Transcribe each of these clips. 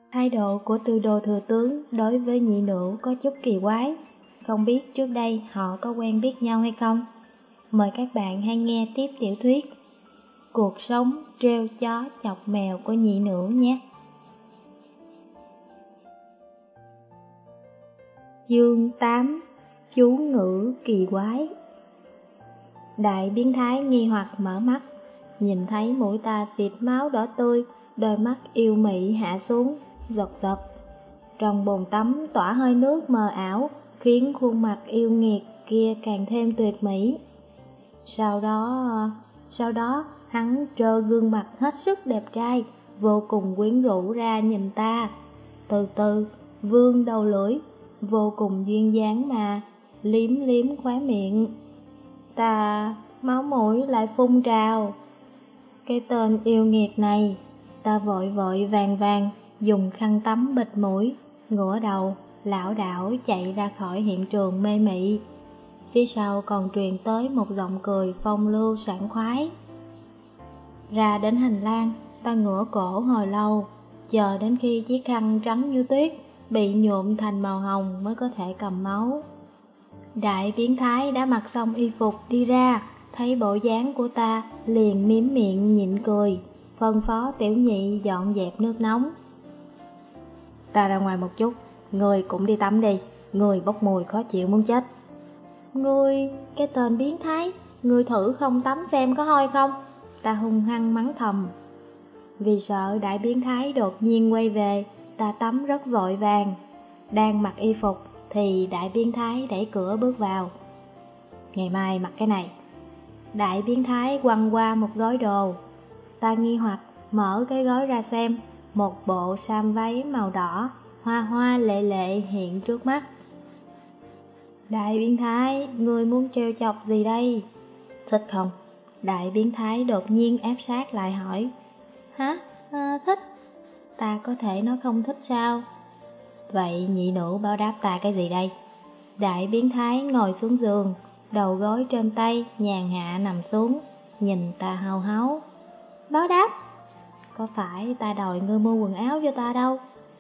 Thái độ của Tư Đô thừa tướng đối với nhị nữ có chút kỳ quái, không biết trước đây họ có quen biết nhau hay không. Mời các bạn hãy nghe tiếp tiểu thuyết Cuộc sống trêu chó chọc mèo của nhị nữ nhé. Chương 8: Chú ngữ kỳ quái. Đại biến thái nghi hoặc mở mắt, nhìn thấy mũi ta xịt máu đỏ tươi, đôi mắt yêu mị hạ xuống, giật giật. Trong bồn tắm tỏa hơi nước mờ ảo, khiến khuôn mặt yêu nghiệt kia càng thêm tuyệt mỹ. Sau đó hắn trơ gương mặt hết sức đẹp trai, vô cùng quyến rũ ra nhìn ta. Từ từ vươn đầu lưỡi, vô cùng duyên dáng mà liếm liếm khóe miệng. Ta máu mũi lại phun trào. Cái tên yêu nghiệt này, ta vội vội vàng vàng dùng khăn tắm bịt mũi, ngửa đầu lảo đảo chạy ra khỏi hiện trường mê mị. Phía sau còn truyền tới một giọng cười phong lưu sảng khoái. Ra đến hành lang, ta ngửa cổ hồi lâu, chờ đến khi chiếc khăn trắng như tuyết bị nhuộm thành màu hồng mới có thể cầm máu. Đại biến thái đã mặc xong y phục đi ra, thấy bộ dáng của ta liền miếm miệng nhịn cười, phân phó tiểu nhị dọn dẹp nước nóng. Ta ra ngoài một chút, người cũng đi tắm đi, người bốc mùi khó chịu muốn chết. Ngươi, cái tên biến thái, ngươi thử không tắm xem có hôi không? Ta hung hăng mắng thầm. Vì sợ đại biến thái đột nhiên quay về, ta tắm rất vội vàng. Đang mặc y phục thì đại biến thái đẩy cửa bước vào. Ngày mai mặc cái này. Đại biến thái quăng qua một gói đồ. Ta nghi hoặc mở cái gói ra xem, một bộ sam váy màu đỏ, hoa hoa lệ lệ hiện trước mắt. Đại biến thái, ngươi muốn trêu chọc gì đây? Thích không? Đại biến thái đột nhiên ép sát lại hỏi. Hả? Thích. Ta có thể nói không thích sao? Vậy nhị nữ báo đáp ta cái gì đây? Đại biến thái ngồi xuống giường, đầu gối trên tay nhàn hạ nằm xuống, nhìn ta hao háo. Báo đáp? Có phải ta đòi ngươi mua quần áo cho ta đâu?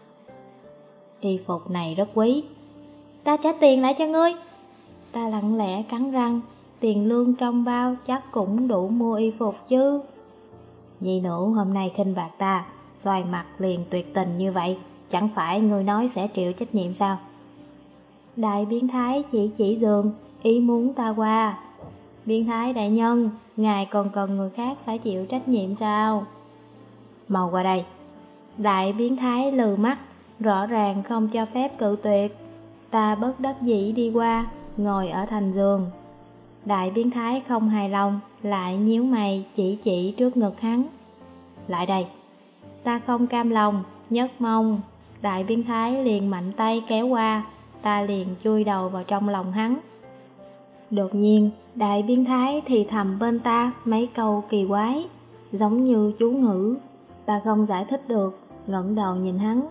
Y phục này rất quý. Ta trả tiền lại cho ngươi. Ta lặng lẽ cắn răng, tiền lương trong bao chắc cũng đủ mua y phục chứ. Nhị nữ hôm nay khinh bạc ta, xoay mặt liền tuyệt tình như vậy, chẳng phải ngươi nói sẽ chịu trách nhiệm sao? Đại biến thái chỉ giường, ý muốn ta qua. Biến thái đại nhân, ngài còn cần người khác phải chịu trách nhiệm sao? Mau qua đây. Đại biến thái lừ mắt, rõ ràng không cho phép cự tuyệt. Ta bất đắc dĩ đi qua, ngồi ở thành giường. Đại biến thái không hài lòng, lại nhíu mày chỉ trước ngực hắn. Lại đây. Ta không cam lòng, nhấc mông. Đại biến thái liền mạnh tay kéo qua, ta liền chui đầu vào trong lòng hắn. Đột nhiên, đại biến thái thì thầm bên ta mấy câu kỳ quái, giống như chú ngữ. Ta không giải thích được, ngẩng đầu nhìn hắn.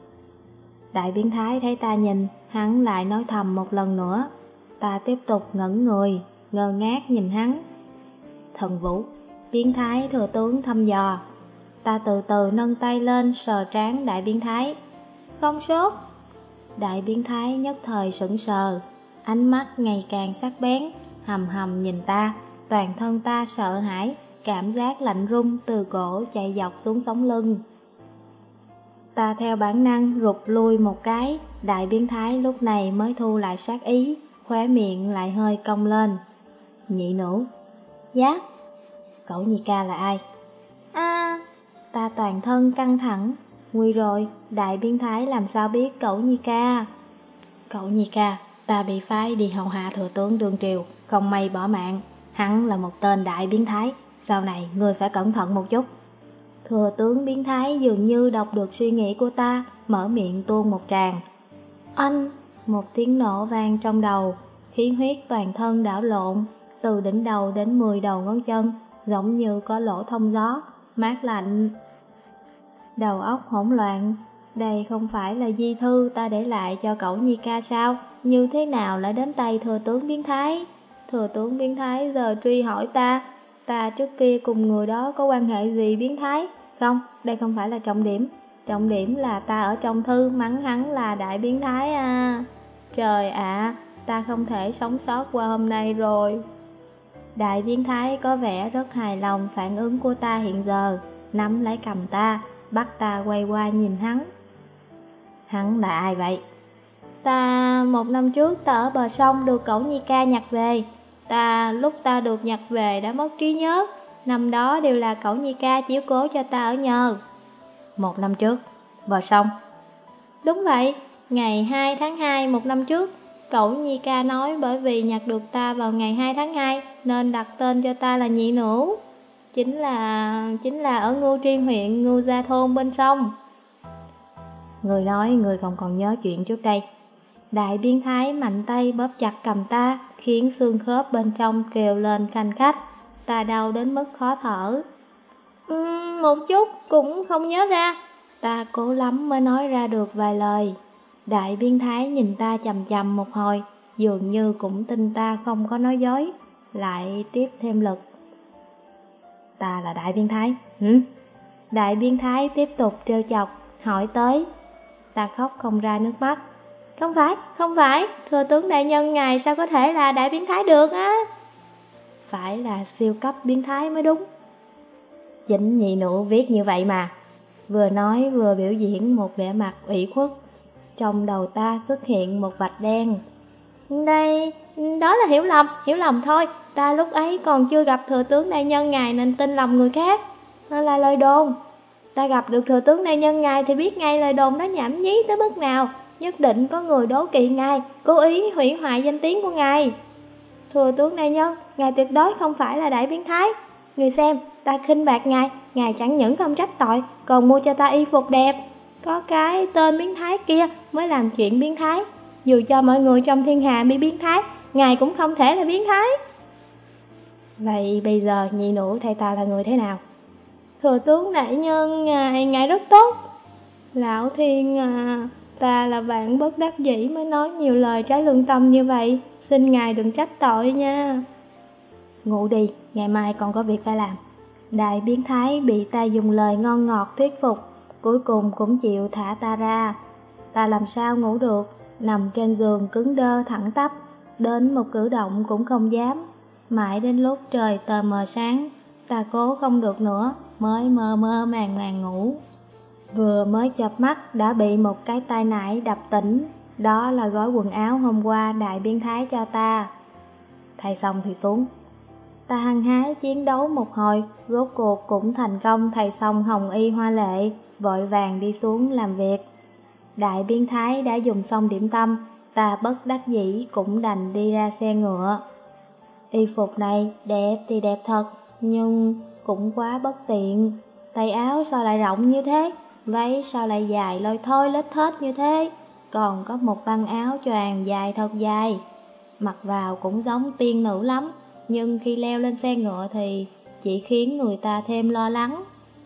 Đại biến thái thấy ta nhìn, hắn lại nói thầm một lần nữa. Ta tiếp tục ngẩn người, ngơ ngác nhìn hắn. Thần vũ, biến thái thừa tướng thăm dò. Ta từ từ nâng tay lên sờ trán đại biến thái. Không sốt. Đại biến thái nhất thời sững sờ, ánh mắt ngày càng sắc bén, hầm hầm nhìn ta, toàn thân ta sợ hãi, cảm giác lạnh run từ cổ chạy dọc xuống sống lưng. Ta theo bản năng rụt lui một cái, đại biến thái lúc này mới thu lại sát ý, khóe miệng lại hơi cong lên. Nhị nữ. Dạ? Cậu nhị ca là ai? Ta toàn thân căng thẳng. Nguy rồi, đại biến thái làm sao biết cậu nhi ca? Cậu nhi ca, ta bị phái đi hầu hạ thừa tướng đương triều, không may bỏ mạng. Hắn là một tên đại biến thái, sau này ngươi phải cẩn thận một chút. Thừa tướng biến thái dường như đọc được suy nghĩ của ta, mở miệng tuôn một tràng. Anh! Một tiếng nổ vang trong đầu, khí huyết toàn thân đảo lộn, từ đỉnh đầu đến 10 đầu ngón chân, giống như có lỗ thông gió, mát lạnh. Đầu óc hỗn loạn, đây không phải là di thư ta để lại cho cậu nhi ca sao? Như thế nào lại đến tay thừa tướng biến thái? Thừa tướng biến thái giờ truy hỏi ta trước kia cùng người đó có quan hệ gì biến thái? Không, đây không phải là trọng điểm. Trọng điểm là ta ở trong thư mắng hắn là đại biến thái à. Trời ạ, ta không thể sống sót qua hôm nay rồi. Đại biến thái có vẻ rất hài lòng phản ứng của ta hiện giờ, nắm lấy cầm ta, bắt ta quay qua nhìn hắn. Hắn là ai vậy? Một năm trước ta ở bờ sông được cậu Nhi ca nhặt về. Lúc ta được nhặt về đã mất trí nhớ. Năm đó đều là cậu Nhi ca chiếu cố cho ta ở nhờ. Một năm trước, bờ sông. Đúng vậy, ngày 2 tháng 2 một năm trước, cậu Nhi ca nói bởi vì nhặt được ta vào ngày 2 tháng 2 nên đặt tên cho ta là Nhị Nữu. Chính là ở Ngưu Triên huyện Ngưu Gia thôn bên sông. Người nói người không còn nhớ chuyện trước đây. Đại biến thái mạnh tay bóp chặt cầm ta, khiến xương khớp bên trong kêu lên khanh khách. Ta đau đến mức khó thở. Một chút cũng không nhớ ra. Ta cố lắm mới nói ra được vài lời. Đại biến thái nhìn ta chằm chằm một hồi, dường như cũng tin ta không có nói dối, lại tiếp thêm lực. Ta là đại biến thái, Đại biến thái tiếp tục trêu chọc, hỏi tới. Ta khóc không ra nước mắt. Không phải, thừa tướng đại nhân ngài sao có thể là đại biến thái được á? Phải là siêu cấp biến thái mới đúng. Chính Nhị Nữu viết như vậy mà. Vừa nói vừa biểu diễn một vẻ mặt ủy khuất. Trong đầu ta xuất hiện một vạch đen. Đây, đó là hiểu lầm thôi. Ta lúc ấy còn chưa gặp thừa tướng đại nhân ngài nên tin lầm người khác. Nó là lời đồn. Ta gặp được thừa tướng đại nhân ngài thì biết ngay lời đồn đó nhảm nhí tới mức nào. Nhất định có người đố kỵ ngài, cố ý hủy hoại danh tiếng của ngài. Thừa tướng đại nhân, ngài tuyệt đối không phải là đại biến thái. Người xem, ta khinh bạc ngài chẳng những không trách tội, còn mua cho ta y phục đẹp. Có cái tên biến thái kia mới làm chuyện biến thái. Dù cho mọi người trong thiên hạ bị biến thái, ngài cũng không thể là biến thái. Vậy bây giờ Nhị Nữu thay ta là người thế nào? Thừa tướng đại nhân, ngài rất tốt. Lão Thiên à, ta là bạn bất đắc dĩ mới nói nhiều lời trái lương tâm như vậy. Xin ngài đừng trách tội nha. Ngủ đi, ngày mai còn có việc phải làm. Đại biến thái bị ta dùng lời ngon ngọt thuyết phục, cuối cùng cũng chịu thả ta ra. Ta làm sao ngủ được, nằm trên giường cứng đơ thẳng tắp, đến một cử động cũng không dám. Mãi đến lúc trời tờ mờ sáng, ta cố không được nữa, mới mơ mơ màng màng ngủ. Vừa mới chợp mắt đã bị một cái tai nải đập tỉnh. Đó là gói quần áo hôm qua đại biến thái cho ta. Thay xong thì xuống. Ta hăng hái chiến đấu một hồi, rốt cuộc cũng thành công thay xong hồng y hoa lệ, vội vàng đi xuống làm việc. Đại biến thái đã dùng xong điểm tâm, ta bất đắc dĩ cũng đành đi ra xe ngựa. Y phục này đẹp thì đẹp thật, nhưng cũng quá bất tiện. Tay áo sao lại rộng như thế, váy sao lại dài lôi thôi lết thết như thế, còn có một băng áo choàng dài thật dài. Mặc vào cũng giống tiên nữ lắm, nhưng khi leo lên xe ngựa thì chỉ khiến người ta thêm lo lắng.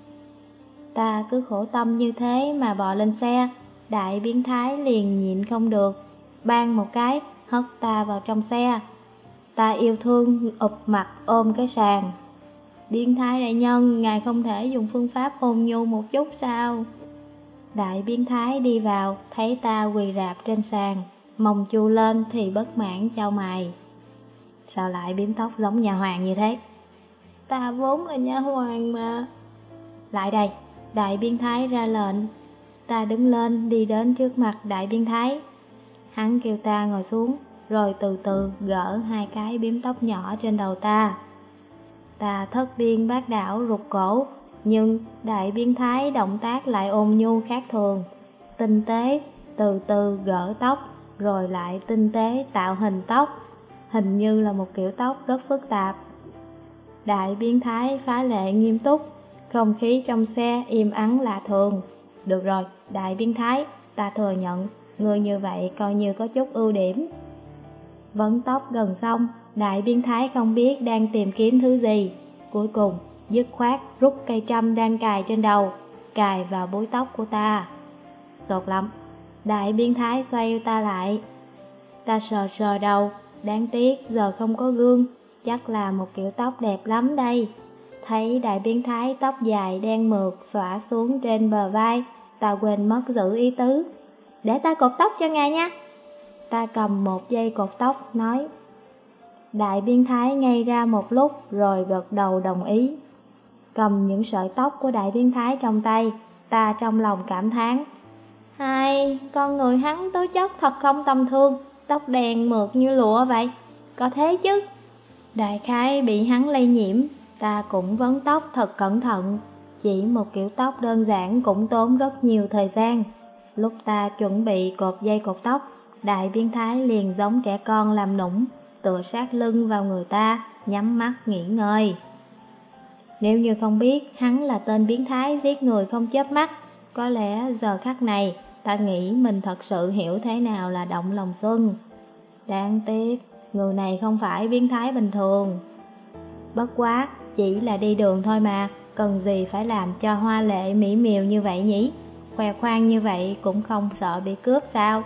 Ta cứ khổ tâm như thế mà bò lên xe, đại biến thái liền nhịn không được, bang một cái hất ta vào trong xe. Ta yêu thương ụp mặt ôm cái sàn. Biến thái đại nhân, ngài không thể dùng phương pháp ôn nhu một chút sao? Đại biến thái đi vào, thấy ta quỳ rạp trên sàn, mông chu lên thì bất mãn chau mày. Sao lại bím tóc giống nhà hoàng như thế? Ta vốn là nha hoàng mà. Lại đây, đại biến thái ra lệnh. Ta đứng lên đi đến trước mặt đại biến thái. Hắn kêu ta ngồi xuống, rồi từ từ gỡ hai cái bím tóc nhỏ trên đầu ta. Ta thất điên bát đảo rụt cổ, nhưng đại biến thái động tác lại ôn nhu khác thường. Tinh tế, từ từ gỡ tóc, rồi lại tinh tế tạo hình tóc. Hình như là một kiểu tóc rất phức tạp. Đại biến thái phá lệ nghiêm túc, không khí trong xe im ắng lạ thường. Được rồi, đại biến thái, ta thừa nhận, người như vậy coi như có chút ưu điểm. Vấn tóc gần xong, đại biến thái không biết đang tìm kiếm thứ gì. Cuối cùng, dứt khoát rút cây trâm đang cài trên đầu, cài vào búi tóc của ta. Tốt lắm, đại biến thái xoay ta lại. Ta sờ sờ đầu, đáng tiếc giờ không có gương, chắc là một kiểu tóc đẹp lắm đây. Thấy đại biến thái tóc dài đen mượt xõa xuống trên bờ vai, Ta quên mất giữ ý tứ. Để ta cột tóc cho ngài nha. Ta cầm một dây cột tóc, nói. Đại biến thái ngây ra một lúc rồi gật đầu đồng ý. Cầm những sợi tóc của đại biến thái trong tay, ta trong lòng cảm thán. Hai, con người hắn tố chất thật không tầm thường, tóc đen mượt như lụa vậy. Có thế chứ. Đại khái bị hắn lây nhiễm, ta cũng vấn tóc thật cẩn thận. Chỉ một kiểu tóc đơn giản cũng tốn rất nhiều thời gian. Lúc ta chuẩn bị cột dây cột tóc, đại biến thái liền giống trẻ con làm nũng, tựa sát lưng vào người ta, nhắm mắt nghỉ ngơi. Nếu như không biết hắn là tên biến thái giết người không chớp mắt, có lẽ giờ khắc này ta nghĩ mình thật sự hiểu thế nào là động lòng xuân. Đáng tiếc, người này không phải biến thái bình thường. Bất quá, chỉ là đi đường thôi mà, cần gì phải làm cho hoa lệ mỹ miều như vậy nhỉ? Khoe khoang như vậy cũng không sợ bị cướp sao?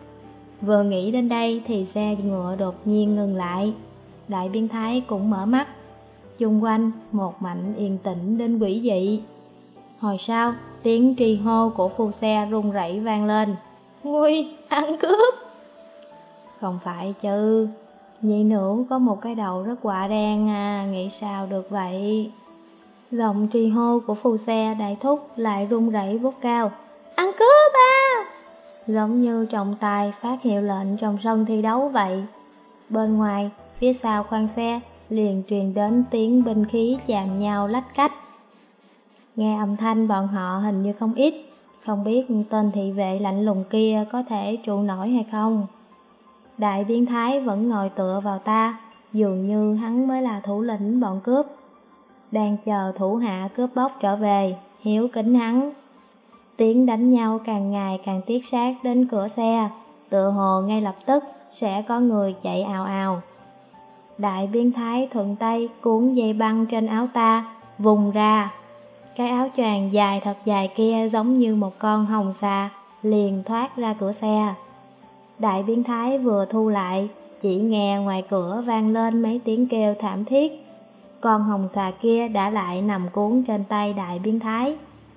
Vừa nghĩ đến đây thì xe ngựa đột nhiên ngừng lại. Đại biến thái cũng mở mắt. Xung quanh một mảnh yên tĩnh đến quỷ dị. Hồi sau, tiếng trì hô của phu xe run rẩy vang lên. Nguy, ăn cướp! Không phải chứ, nhị nữ có một cái đầu rất quạ đen à, nghĩ sao được vậy? Giọng trì hô của phu xe đại thúc lại run rẩy vút cao. Ăn cướp à! Giống như trọng tài phát hiệu lệnh trong sân thi đấu vậy. Bên ngoài, phía sau khoang xe, liền truyền đến tiếng binh khí chạm nhau lách cách. Nghe âm thanh bọn họ hình như không ít, không biết tên thị vệ lạnh lùng kia có thể trụ nổi hay không. Đại biến thái vẫn ngồi tựa vào ta, dường như hắn mới là thủ lĩnh bọn cướp. Đang chờ thủ hạ cướp bóc trở về, hiếu kính hắn. Tiếng đánh nhau càng ngày càng tiết sát đến cửa xe, tựa hồ ngay lập tức sẽ có người chạy ào ào. Đại biến thái thuận tay cuốn dây băng trên áo ta, vùng ra. Cái áo choàng dài thật dài kia giống như một con hồng xà, liền thoát ra cửa xe. Đại biến thái vừa thu lại, chỉ nghe ngoài cửa vang lên mấy tiếng kêu thảm thiết. Con hồng xà kia đã lại nằm cuốn trên tay đại biến thái.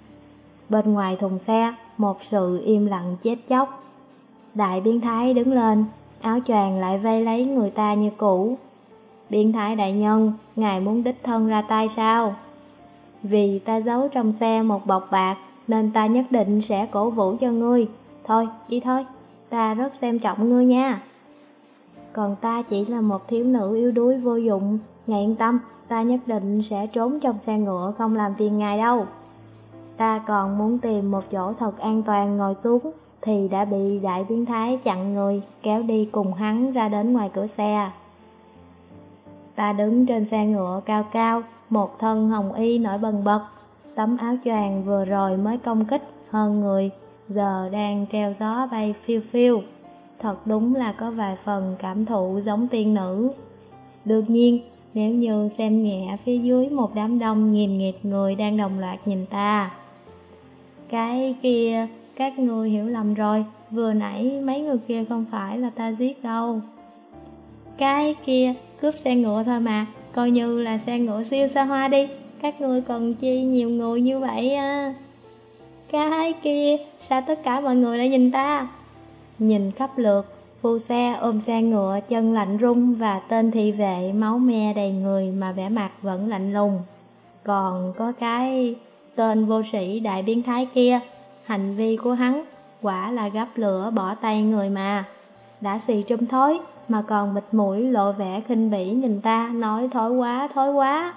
Bên ngoài thùng xe, một sự im lặng chết chóc. Đại biến thái đứng lên, áo choàng lại vây lấy người ta như cũ. Biến thái đại nhân, ngài muốn đích thân ra tay sao? Vì ta giấu trong xe một bọc bạc, nên ta nhất định sẽ cổ vũ cho ngươi. Thôi, đi thôi, ta rất xem trọng ngươi nha. Còn ta chỉ là một thiếu nữ yếu đuối vô dụng, ngài yên tâm, ta nhất định sẽ trốn trong xe ngựa không làm phiền ngài đâu. Ta còn muốn tìm một chỗ thật an toàn ngồi xuống, thì đã bị đại biến thái chặn người, kéo đi cùng hắn ra đến ngoài cửa xe. Ta đứng trên xe ngựa cao cao, một thân hồng y nổi bần bật, tấm áo choàng vừa rồi mới công kích hơn người, giờ đang treo gió bay phiêu phiêu. Thật đúng là có vài phần cảm thụ giống tiên nữ. Đương nhiên, nếu như xem nhẹ phía dưới một đám đông nghìn nghịt người đang đồng loạt nhìn ta. Cái kia, các ngươi hiểu lầm rồi, vừa nãy mấy người kia không phải là ta giết đâu. Cái kia, cướp xe ngựa thôi mà, coi như là xe ngựa siêu xa hoa đi, các ngươi cần chi nhiều người như vậy à. Cái kia, sao tất cả mọi người lại nhìn ta? Nhìn khắp lượt, phu xe ôm xe ngựa chân lạnh run và tên thị vệ máu me đầy người mà vẻ mặt vẫn lạnh lùng. Còn có cái tên vô sĩ đại biến thái kia, hành vi của hắn quả là gắp lửa bỏ tay người mà. Đã xì trùm thối mà còn bịt mũi lộ vẻ khinh bỉ nhìn ta, nói thối quá, thối quá.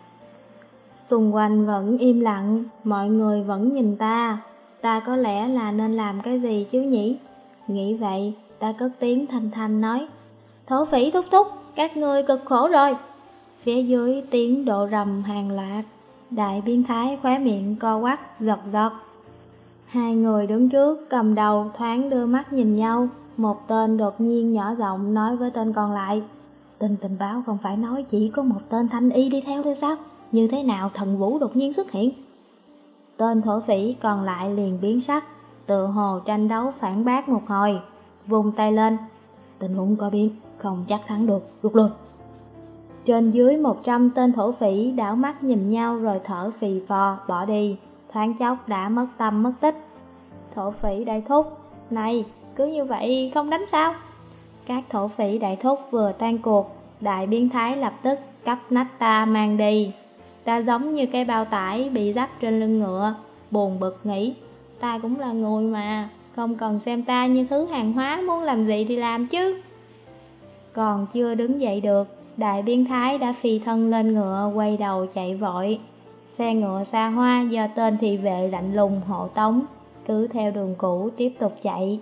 Xung quanh vẫn im lặng, mọi người vẫn nhìn ta. Ta có lẽ là nên làm cái gì chứ nhỉ? Nghĩ vậy, ta cất tiếng thanh thanh nói, thổ phỉ thúc thúc, các ngươi cực khổ rồi. Phía dưới tiếng độ rầm hàng loạt, đại biến thái khóe miệng co quắp, giật giật. Hai người đứng trước cầm đầu thoáng đưa mắt nhìn nhau, một tên đột nhiên nhỏ giọng nói với tên còn lại, tin tình báo không phải nói chỉ có một tên thanh y đi theo thôi sao? Như thế nào thần vũ đột nhiên xuất hiện? Tên thổ phỉ còn lại liền biến sắc, tự hồ tranh đấu phản bác một hồi, vung tay lên, tình huống có biến, không chắc thắng được, rút lui. Trên dưới 100 tên thổ phỉ đảo mắt nhìn nhau rồi thở phì phò bỏ đi, thoáng chốc đã mất tâm mất tích. thổ phỉ đại thúc, này, cứ như vậy không đánh sao? Các thổ phỉ đại thúc vừa tan cuộc, đại biến thái lập tức cắp nách ta mang đi. Ta giống như cây bao tải bị dắt trên lưng ngựa, buồn bực nghĩ, ta cũng là người mà, không cần xem ta như thứ hàng hóa, muốn làm gì thì làm chứ. Còn chưa đứng dậy được, đại biến thái đã phi thân lên ngựa quay đầu chạy vội. Xe ngựa xa hoa do tên thị vệ lạnh lùng hộ tống, cứ theo đường cũ tiếp tục chạy.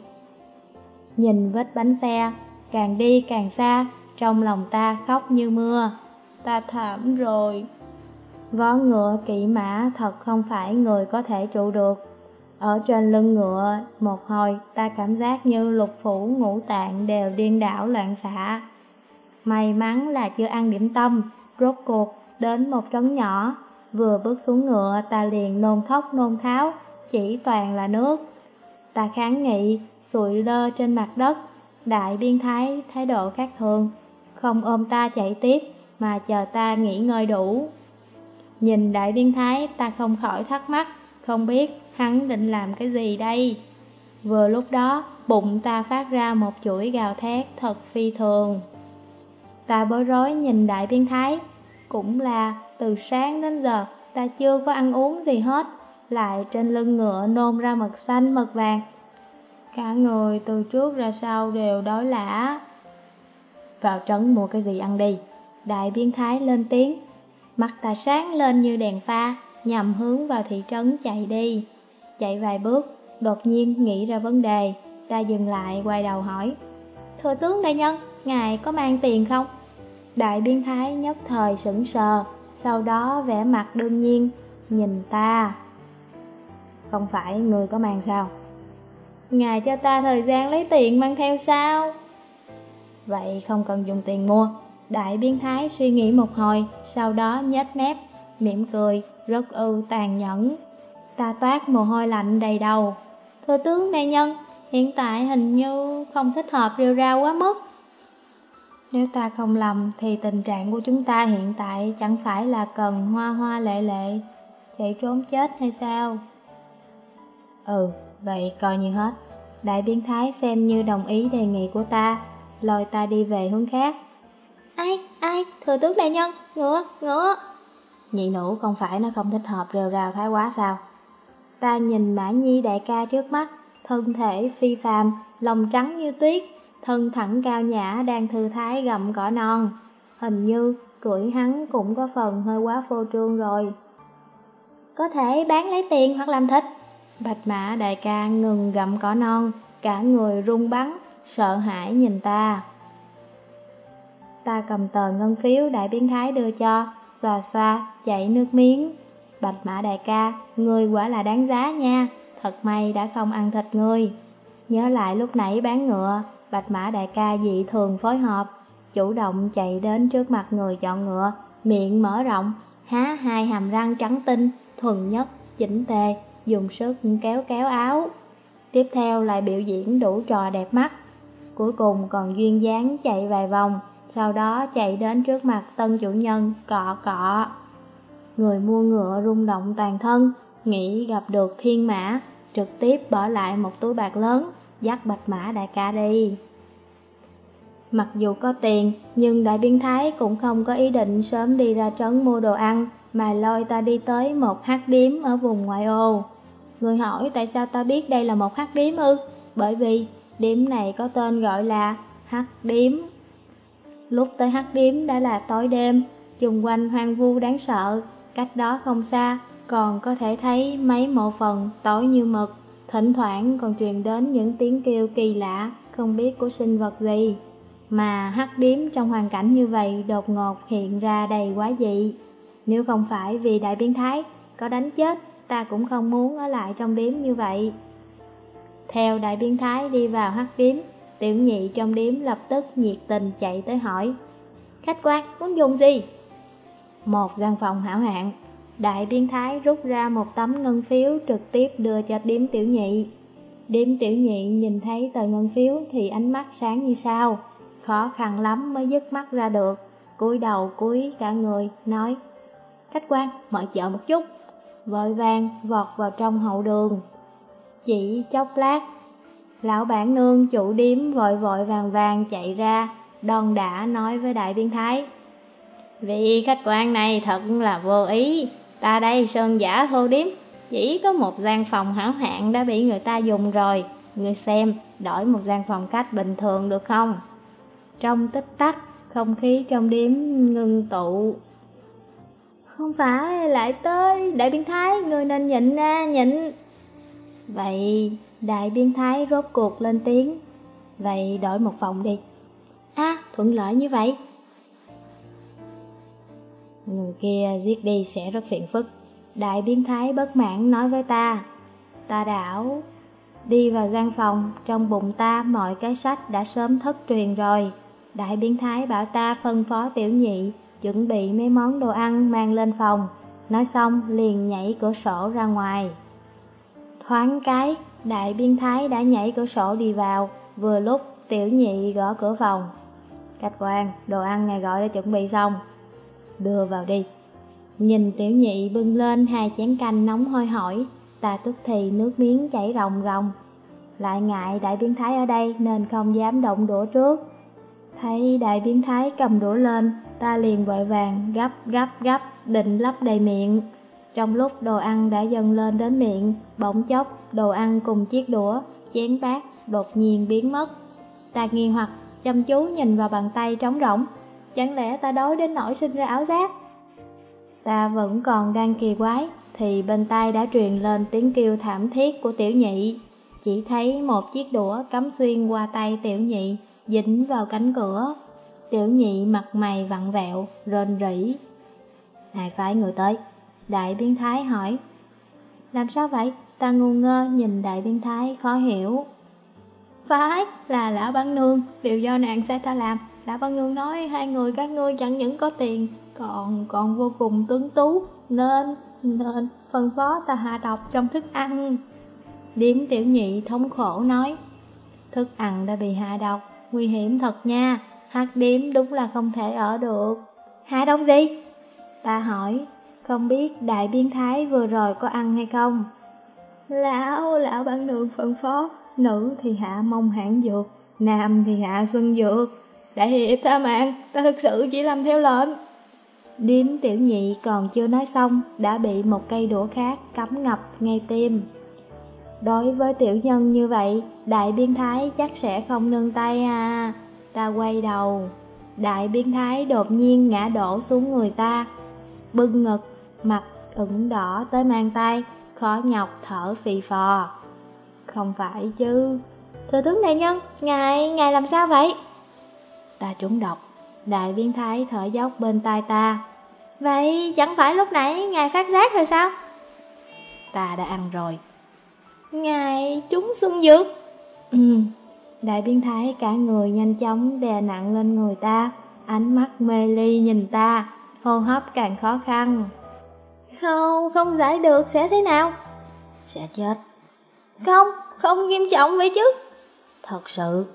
Nhìn vết bánh xe, càng đi càng xa, trong lòng ta khóc như mưa. Ta thảm rồi. Vó ngựa kỵ mã thật không phải người có thể trụ được. Ở trên lưng ngựa, một hồi ta cảm giác như lục phủ ngũ tạng đều điên đảo loạn xạ. May mắn là chưa ăn điểm tâm, rốt cuộc đến một trấn nhỏ. Vừa bước xuống ngựa ta liền nôn thốc nôn tháo, chỉ toàn là nước. Ta kháng nghị, sụi lơ trên mặt đất. Đại biến thái thái độ khác thường, không ôm ta chạy tiếp mà chờ ta nghỉ ngơi đủ. Nhìn đại biến thái ta không khỏi thắc mắc, không biết hắn định làm cái gì đây. Vừa lúc đó bụng ta phát ra một chuỗi gào thét thật phi thường. Ta bối rối nhìn đại biến thái, cũng là từ sáng đến giờ ta chưa có ăn uống gì hết, lại trên lưng ngựa nôn ra mật xanh mật vàng. Cả người từ trước ra sau đều đói lả. Vào trấn mua cái gì ăn đi. Đại biến thái lên tiếng. Mặt ta sáng lên như đèn pha, nhằm hướng vào thị trấn chạy đi. Chạy vài bước, đột nhiên nghĩ ra vấn đề. Ta dừng lại quay đầu hỏi, thưa tướng đại nhân, ngài có mang tiền không? Đại biến thái nhất thời sững sờ, sau đó vẻ mặt đương nhiên, nhìn ta. Không phải người có mang sao? Ngài cho ta thời gian lấy tiền mang theo sao? Vậy không cần dùng tiền mua. Đại biến thái suy nghĩ một hồi, sau đó nhếch mép, mỉm cười, rất tàn nhẫn. Ta toát mồ hôi lạnh đầy đầu. Thưa tướng đại nhân, hiện tại hình như không thích hợp rêu rao quá mức. Nếu ta không lầm thì tình trạng của chúng ta hiện tại chẳng phải là cần hoa hoa lệ lệ, chạy trốn chết hay sao? Vậy coi như hết. Đại biến thái xem như đồng ý đề nghị của ta, lôi ta đi về hướng khác. Ai, thừa tướng đại nhân, ngựa. Nhị nữ không phải nó không thích hợp rêu rao thái quá sao? Ta nhìn Mã Nhi đại ca trước mắt, thân thể phi phàm, lòng trắng như tuyết, thân thẳng cao nhã đang thư thái gặm cỏ non. Hình như cưỡi hắn cũng có phần hơi quá phô trương rồi. Có thể bán lấy tiền hoặc làm thịt. Bạch Mã đại ca ngừng gặm cỏ non, cả người run bắn, sợ hãi nhìn ta. Ta cầm tờ ngân phiếu đại biến thái đưa cho, xoa xoa, chảy nước miếng. Bạch Mã đại ca, ngươi quả là đáng giá nha, thật may đã không ăn thịt ngươi. Nhớ lại lúc nãy bán ngựa, Bạch Mã đại ca dị thường phối hợp, chủ động chạy đến trước mặt người chọn ngựa, miệng mở rộng, há hai hàm răng trắng tinh, thuần nhất, chỉnh tề, dùng sức kéo kéo áo. Tiếp theo lại biểu diễn đủ trò đẹp mắt, cuối cùng còn duyên dáng chạy vài vòng, sau đó chạy đến trước mặt tân chủ nhân, cọ cọ. Người mua ngựa rung động toàn thân, nghĩ gặp được thiên mã, trực tiếp bỏ lại một túi bạc lớn, dắt Bạch Mã đại ca đi. Mặc dù có tiền, nhưng đại biến thái cũng không có ý định sớm đi ra trấn mua đồ ăn, mà lôi ta đi tới một hắc điếm ở vùng ngoại ô. Người hỏi tại sao ta biết đây là một hắc điếm ư? Bởi vì điếm này có tên gọi là hắc điếm. Lúc tới hắc điếm đã là tối đêm, chung quanh hoang vu đáng sợ, cách đó không xa còn có thể thấy mấy mộ phần tối như mực, thỉnh thoảng còn truyền đến những tiếng kêu kỳ lạ, không biết của sinh vật gì. Mà hắc điếm trong hoàn cảnh như vậy đột ngột hiện ra đầy quá dị. Nếu không phải vì đại biến thái, có đánh chết, ta cũng không muốn ở lại trong điếm như vậy. Theo đại biến thái đi vào hắc điếm, tiểu nhị trong điếm lập tức nhiệt tình chạy tới hỏi, khách quan muốn dùng gì? Một gian phòng hảo hạng. Đại biến thái rút ra một tấm ngân phiếu trực tiếp đưa cho điếm tiểu nhị. Điếm tiểu nhị nhìn thấy tờ ngân phiếu thì ánh mắt sáng như sao, khó khăn lắm mới dứt mắt ra được, cúi đầu cúi cả người, nói, khách quan, mời chợ một chút. Vội vàng vọt vào trong hậu đường. Chỉ chốc lát, lão bản nương chủ điếm vội vội vàng vàng chạy ra, đon đả nói với đại biến thái: vị khách quan này thật là vô ý, ta đây sơn giả thô điếm, chỉ có một gian phòng hảo hạng đã bị người ta dùng rồi, ngươi xem, đổi một gian phòng khách bình thường được không? Trong tích tắc, không khí trong điếm ngưng tụ. Không phải, lại tới, đại biến thái, ngươi nên nhịn ra, nhịn. Vậy, đại biến thái rốt cuộc lên tiếng: vậy đổi một phòng đi. Thuận lợi như vậy. Người kia giết đi sẽ rất phiền phức. Đại biến thái bất mãn nói với ta. Ta đảo đi vào gian phòng, trong bụng ta mọi cái sách đã sớm thất truyền rồi. Đại biến thái bảo ta phân phó tiểu nhị chuẩn bị mấy món đồ ăn mang lên phòng. Nói xong liền nhảy cửa sổ ra ngoài. Thoáng cái, đại biến thái đã nhảy cửa sổ đi vào. Vừa lúc tiểu nhị gõ cửa phòng. Khách quan, đồ ăn ngài gọi đã chuẩn bị xong, đưa vào đi. Nhìn tiểu nhị bưng lên 2 chén canh nóng hôi hổi, ta tức thì nước miếng chảy ròng ròng. Lại ngại đại biến thái ở đây nên không dám động đũa trước. Thấy đại biến thái cầm đũa lên, ta liền vội vàng gấp định lấp đầy miệng. Trong lúc đồ ăn đã dâng lên đến miệng, bỗng chốc đồ ăn cùng chiếc đũa, chén bát đột nhiên biến mất. Ta nghi hoặc chăm chú nhìn vào bàn tay trống rỗng. Chẳng lẽ ta đói đến nỗi sinh ra ảo giác? Ta vẫn còn đang kỳ quái thì bên tai đã truyền lên tiếng kêu thảm thiết của tiểu nhị. Chỉ thấy một chiếc đũa cắm xuyên qua tay tiểu nhị, dính vào cánh cửa. Tiểu nhị mặt mày vặn vẹo, rên rỉ. Ai phái người tới? Đại biến thái hỏi. Làm sao vậy? Ta ngu ngơ nhìn đại biến thái khó hiểu. Phải, là lão bản nương, đều do nàng sai ta làm. Lão bản nương nói 2 người các ngươi chẳng những có tiền, còn vô cùng tuấn tú, nên phân phó ta hạ độc trong thức ăn. Điếm tiểu nhị thống khổ nói. Thức ăn đã bị hạ độc, nguy hiểm thật nha, hắc điếm đúng là không thể ở được. Hạ độc gì? Ta hỏi, không biết đại biến thái vừa rồi có ăn hay không? Lão bản nương phân phó, nữ thì hạ mông hãn dược, nam thì hạ xuân dược. Đại hiệp tha mạng, ta thực sự chỉ làm theo lệnh. Điếm tiểu nhị còn chưa nói xong, đã bị một cây đũa khác cắm ngập ngay tim. Đối với tiểu nhân như vậy, đại biến thái chắc sẽ không nương tay à. Ta quay đầu, đại biến thái đột nhiên ngã đổ xuống người ta, bưng ngực, mặt ửng đỏ tới mang tay, khó nhọc thở phì phò. Không phải chứ? Thừa tướng đại nhân, ngài làm sao vậy? Ta trúng độc. Đại biến thái thở dốc bên tai ta. Vậy chẳng phải lúc nãy ngài phát giác rồi sao? Ta đã ăn rồi. Ngài trúng xuân dược. Đại biến thái cả người nhanh chóng đè nặng lên người ta, ánh mắt mê ly nhìn ta, hô hấp càng khó khăn. Không giải được sẽ thế nào? Sẽ chết. Không nghiêm trọng vậy chứ? Thật sự.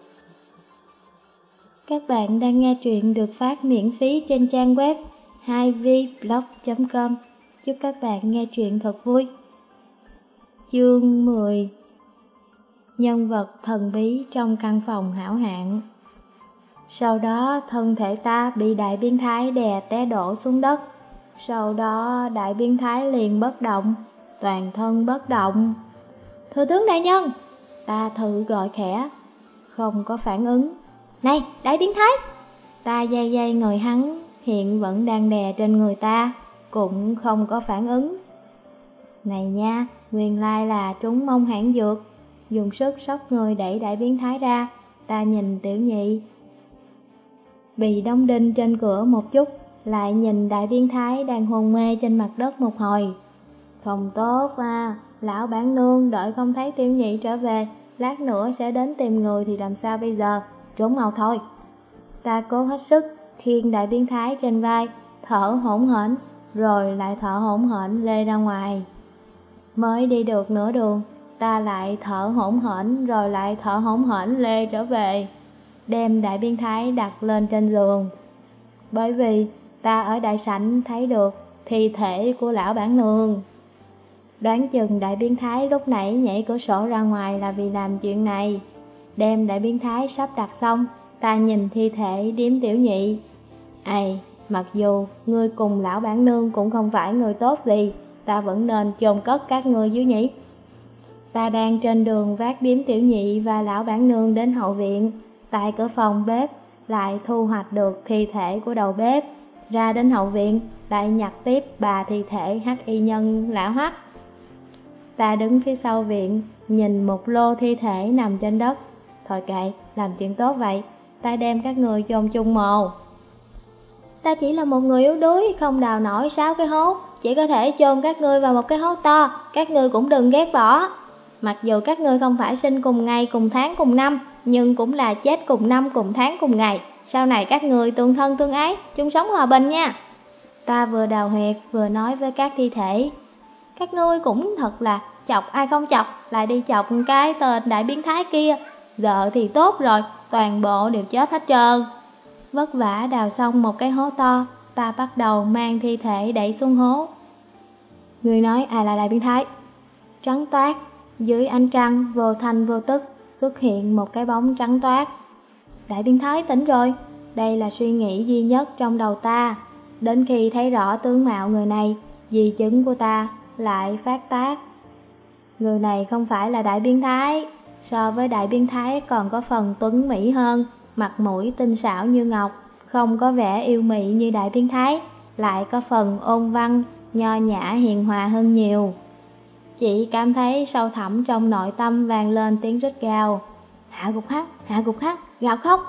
Các bạn đang nghe truyện được phát miễn phí trên trang web 2vblog.com. Chúc các bạn nghe truyện thật vui. Chương 10. Nhân vật thần bí trong căn phòng hảo hạng. Sau đó thân thể ta bị đại biến thái đè té đổ xuống đất. Sau đó đại biến thái liền bất động, toàn thân bất động. Thừa tướng đại nhân! Ta thử gọi khẽ, không có phản ứng. Này, đại biến thái! Ta day người hắn, hiện vẫn đang đè trên người ta, cũng không có phản ứng. Này nha, nguyên lai là trúng mông hãn dược. Dùng sức xốc người đẩy đại biến thái ra. Ta nhìn tiểu nhị bị đóng đinh trên cửa một chút, lại nhìn đại biến thái đang hôn mê trên mặt đất một hồi. Không tốt à, lão bản nương đợi không thấy tiểu nhị trở về, lát nữa sẽ đến tìm người thì làm sao bây giờ? Trốn mau thôi. Ta cố hết sức khiêng đại biến thái trên vai, thở hổn hển, rồi lại thở hổn hển lê ra ngoài. Mới đi được nửa đường, ta lại thở hổn hển rồi lại thở hổn hển lê trở về, đem đại biến thái đặt lên trên giường. Bởi vì ta ở đại sảnh thấy được thi thể của lão bản nương. Đoán chừng đại biến thái lúc nãy nhảy cửa sổ ra ngoài là vì làm chuyện này. Đêm đại biến thái sắp đặt xong, ta nhìn thi thể Điếm Tiểu Nhị. Ây, mặc dù ngươi cùng lão bản nương cũng không phải người tốt gì, ta vẫn nên chôn cất các ngươi dưới nhỉ. Ta đang trên đường vác Điếm Tiểu Nhị và lão bản nương đến hậu viện, tại cửa phòng bếp lại thu hoạch được thi thể của đầu bếp. Ra đến hậu viện, lại nhặt tiếp 3 thi thể hắc y nhân lạ hoắc. Ta đứng phía sau viện, nhìn một lô thi thể nằm trên đất. Thôi kệ, làm chuyện tốt vậy, ta đem các người chôn chung mồ. Ta chỉ là một người yếu đuối, không đào nổi 6 cái hố, chỉ có thể chôn các ngươi vào một cái hố to, các ngươi cũng đừng ghét bỏ. Mặc dù các ngươi không phải sinh cùng ngày, cùng tháng, cùng năm, nhưng cũng là chết cùng năm, cùng tháng, cùng ngày. Sau này các ngươi tương thân tương ái, chung sống hòa bình nha. Ta vừa đào huyệt vừa nói với các thi thể. Các ngươi cũng thật là chọc ai không chọc, lại đi chọc cái tên đại biến thái kia. Giờ thì tốt rồi, toàn bộ đều chết hết trơn. Vất vả đào xong một cái hố to, ta bắt đầu mang thi thể đẩy xuống hố. Người nói ai là đại biến thái? Trắng toát, dưới ánh trăng vô thanh vô tức xuất hiện một cái bóng trắng toát. Đại biến thái tỉnh rồi, đây là suy nghĩ duy nhất trong đầu ta. Đến khi thấy rõ tướng mạo người này, di chứng của ta lại phát tác. Người này không phải là đại biến thái, so với đại biến thái còn có phần tuấn mỹ hơn, mặt mũi tinh xảo như ngọc, không có vẻ yêu mị như đại biến thái, lại có phần ôn văn, nho nhã hiền hòa hơn nhiều. Chị cảm thấy sâu thẳm trong nội tâm vang lên tiếng rít gào. Hạ gục hắn, gào khóc.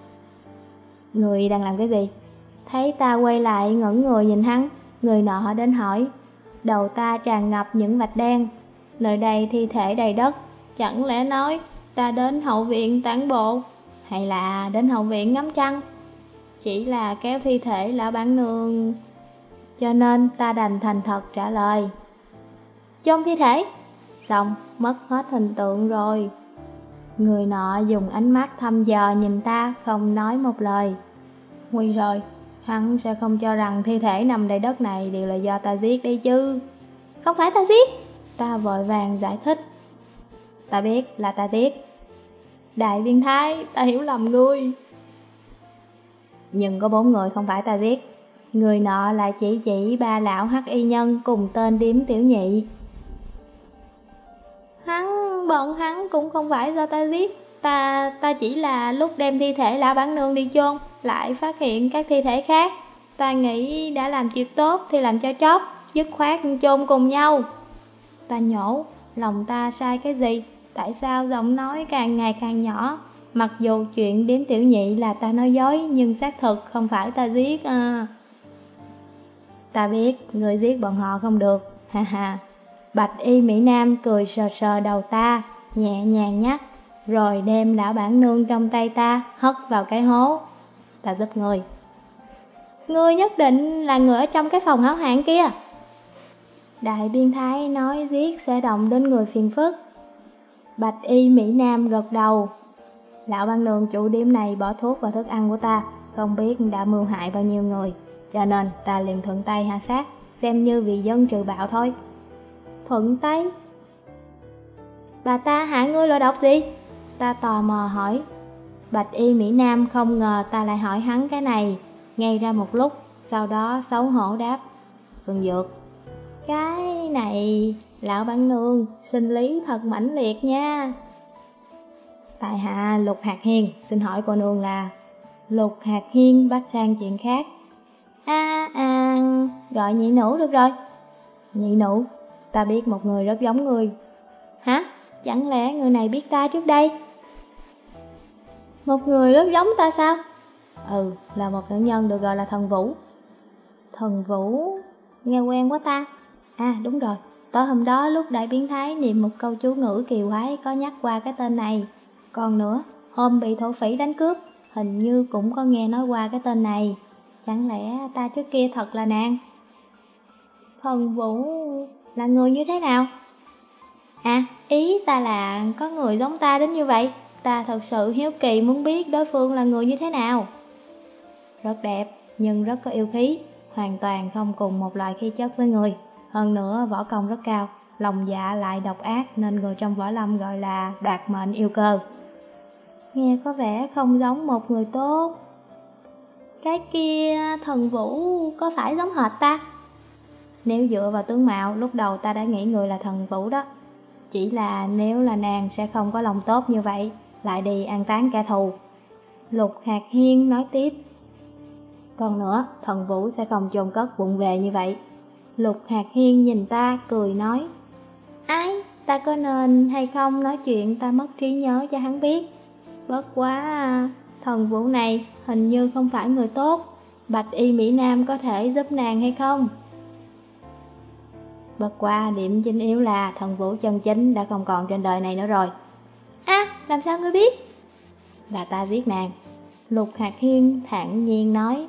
Người đang làm cái gì? Thấy ta quay lại ngẩn người nhìn hắn, người nọ đến hỏi. Đầu ta tràn ngập những vạch đen. Nơi đây thi thể đầy đất, chẳng lẽ nói ta đến hậu viện tản bộ, hay là đến hậu viện ngắm trăng? Chỉ là kéo thi thể lão bản nương, cho nên ta đành thành thật trả lời. Chôn thi thể? Xong, mất hết hình tượng rồi. Người nọ dùng ánh mắt thăm dò nhìn ta, không nói một lời. Nguy rồi, hắn sẽ không cho rằng thi thể nằm đầy đất này đều là do ta giết đấy chứ. Không phải ta giết. Ta vội vàng giải thích. Ta biết là ta giết. Đại biến thái, ta hiểu lầm ngươi. Nhưng có 4 người không phải ta giết. Người nọ lại chỉ 3 lão hắc y nhân cùng tên Điếm Tiểu Nhị. Bọn hắn cũng không phải do ta giết. Ta chỉ là lúc đem thi thể lão bản nương đi chôn, lại phát hiện các thi thể khác. Ta nghĩ đã làm chuyện tốt thì làm cho chót, dứt khoát chôn cùng nhau. Ta nhổ, lòng ta sai cái gì? Tại sao giọng nói càng ngày càng nhỏ? Mặc dù chuyện Điếm Tiểu Nhị là ta nói dối, nhưng xác thực không phải ta giết à. Ta biết, người giết bọn họ không được, ha ha. Bạch y Mỹ Nam cười sờ sờ đầu ta, nhẹ nhàng nhắc, rồi đem lão bản nương trong tay ta hất vào cái hố. Ta giúp người. Ngươi nhất định là người ở trong cái phòng háo hạng kia. Đại biên thái nói giết sẽ động đến người phiền phức. Bạch y Mỹ Nam gật đầu. Lão bản nương chủ điểm này bỏ thuốc vào thức ăn của ta, không biết đã mưu hại bao nhiêu người, cho nên ta liền thuận tay hạ sát, xem như vì dân trừ bạo thôi. Thuận tay? Bà ta hại ngươi loại độc gì? Ta tò mò hỏi. Bạch y Mỹ Nam không ngờ ta lại hỏi hắn cái này, ngây ra một lúc, sau đó xấu hổ đáp. Xuân dược. Cái này, lão bản nương, sinh lý thật mãnh liệt nha. Tại hạ Lục Hạt Hiên, xin hỏi cô nương là... Lục Hạt Hiên bắt sang chuyện khác. Gọi nhị nữ được rồi. Nhị nữ, ta biết một người rất giống người. Hả? Chẳng lẽ người này biết ta trước đây? Một người rất giống ta sao? Ừ, là một nữ nhân được gọi là Thần Vũ. Thần Vũ, nghe quen quá ta. À đúng rồi, tối hôm đó lúc đại biến thái niệm một câu chú ngữ kỳ quái có nhắc qua cái tên này. Còn nữa, hôm bị thổ phỉ đánh cướp, hình như cũng có nghe nói qua cái tên này. Chẳng lẽ ta trước kia thật là nàng? Thần Vũ là người như thế nào? À, ý ta là có người giống ta đến như vậy. Ta thật sự hiếu kỳ muốn biết đối phương là người như thế nào. Rất đẹp, nhưng rất có yêu khí, hoàn toàn không cùng một loại khí chất với người. Hơn nữa võ công rất cao, lòng dạ lại độc ác nên người trong võ lâm gọi là đoạt mệnh yêu cơ. Nghe có vẻ không giống một người tốt. Cái kia thần Vũ có phải giống hệt ta? Nếu dựa vào tướng mạo, lúc đầu ta đã nghĩ người là thần Vũ đó. Chỉ là nếu là nàng sẽ không có lòng tốt như vậy, lại đi an táng kẻ thù. Lục Hạt Hiên nói tiếp. Còn nữa, thần Vũ sẽ không chôn cất vụng về như vậy. Lục Hạt Hiên nhìn ta, cười nói. Ái, ta có nên hay không nói chuyện ta mất trí nhớ cho hắn biết. Bất quá, thần Vũ này hình như không phải người tốt. Bạch y Mỹ Nam có thể giúp nàng hay không? Bất qua điểm chính yếu là thần Vũ chân chính đã không còn trên đời này nữa rồi. Làm sao ngươi biết? Là ta giết nàng. Lục Hạt Hiên thản nhiên nói.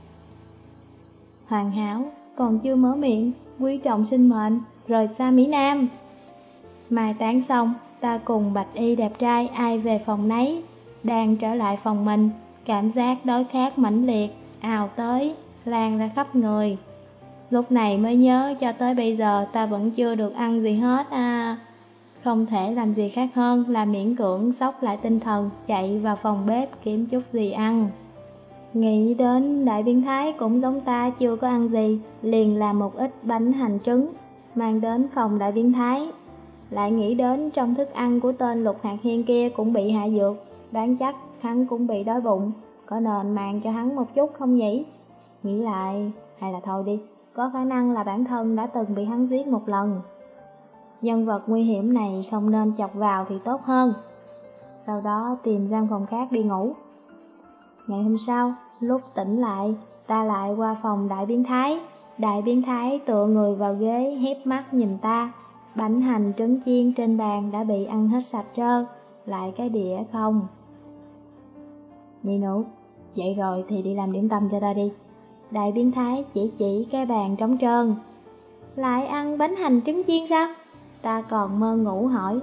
Hoàn hảo, còn chưa mở miệng, quý trọng sinh mệnh, rời xa Mỹ Nam. Mai táng xong, ta cùng bạch y đẹp trai ai về phòng nấy. Đang trở lại phòng mình, cảm giác đói khát mãnh liệt, ào tới, lan ra khắp người. Lúc này mới nhớ cho tới bây giờ ta vẫn chưa được ăn gì hết Không thể làm gì khác hơn là miễn cưỡng xốc lại tinh thần, chạy vào phòng bếp kiếm chút gì ăn. Nghĩ đến đại biến thái cũng giống ta chưa có ăn gì, liền làm một ít bánh hành trứng, mang đến phòng đại biến thái. Lại nghĩ đến trong thức ăn của tên Lục Hạt Hiên kia cũng bị hạ dược, đoán chắc hắn cũng bị đói bụng, có nên mang cho hắn một chút không nhỉ? Nghĩ lại, hay là thôi đi, có khả năng là bản thân đã từng bị hắn giết một lần. Nhân vật nguy hiểm này không nên chọc vào thì tốt hơn. Sau đó tìm gian phòng khác đi ngủ. Ngày hôm sau, lúc tỉnh lại, ta lại qua phòng đại biến thái. Đại biến thái tựa người vào ghế, hép mắt nhìn ta. Bánh hành trứng chiên trên bàn đã bị ăn hết sạch trơn, lại cái đĩa không. Nhị nữ, vậy rồi thì đi làm điểm tâm cho ta đi. Đại biến thái chỉ cái bàn trống trơn. Lại ăn bánh hành trứng chiên sao? Ta còn mơ ngủ hỏi.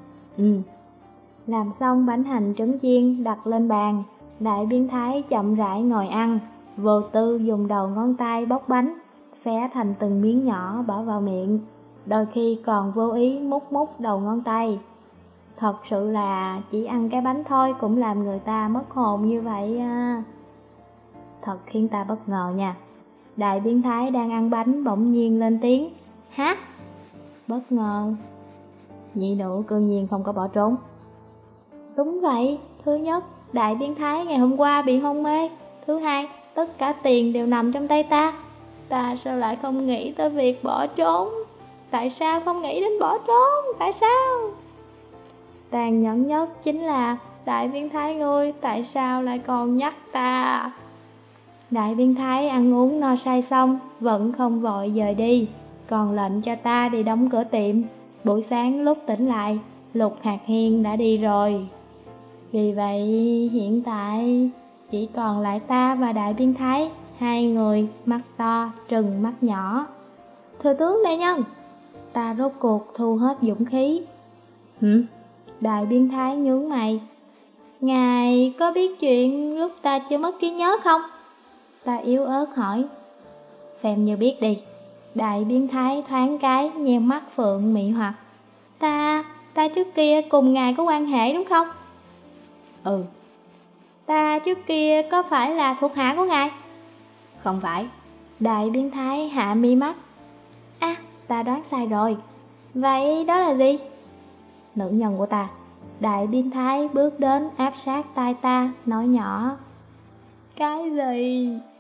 Làm xong bánh hành trứng chiên đặt lên bàn, đại biến thái chậm rãi ngồi ăn, vô tư dùng đầu ngón tay bóc bánh, xé thành từng miếng nhỏ bỏ vào miệng, đôi khi còn vô ý mút đầu ngón tay. Thật sự là chỉ ăn cái bánh thôi cũng làm người ta mất hồn như vậy Thật khiến ta bất ngờ nha. Đại biến thái đang ăn bánh bỗng nhiên lên tiếng. Hả? Bất ngờ. Nhị nữ cương nhiên không có bỏ trốn. Đúng vậy, thứ nhất, đại biến thái ngày hôm qua bị hôn mê. Thứ hai, tất cả tiền đều nằm trong tay ta. Ta sao lại không nghĩ tới việc bỏ trốn? Tại sao không nghĩ đến bỏ trốn? Tại sao? Tàn nhẫn nhất chính là đại biến thái ngươi tại sao lại còn nhắc ta? Đại biến thái ăn uống no say xong vẫn không vội dời đi, còn lệnh cho ta đi đóng cửa tiệm. Buổi sáng lúc tỉnh lại, Lục Hạt Hiên đã đi rồi. Vì vậy hiện tại chỉ còn lại ta và đại biến thái, hai người mắt to trừng mắt nhỏ. Thừa tướng đại nhân, ta rốt cuộc thu hết dũng khí. Đại biến thái nhướng mày. Ngài có biết chuyện lúc ta chưa mất trí nhớ không? Ta yếu ớt hỏi. Xem như biết đi. Đại biến thái thoáng cái nheo mắt phượng mị hoặc. Ta trước kia cùng ngài có quan hệ đúng không? Ta trước kia có phải là thuộc hạ của ngài? Không phải. Đại biến thái hạ mi mắt. Ta đoán sai rồi. Vậy đó là gì? Nữ nhân của ta. Đại biến thái bước đến áp sát tai ta, nói nhỏ. Cái gì?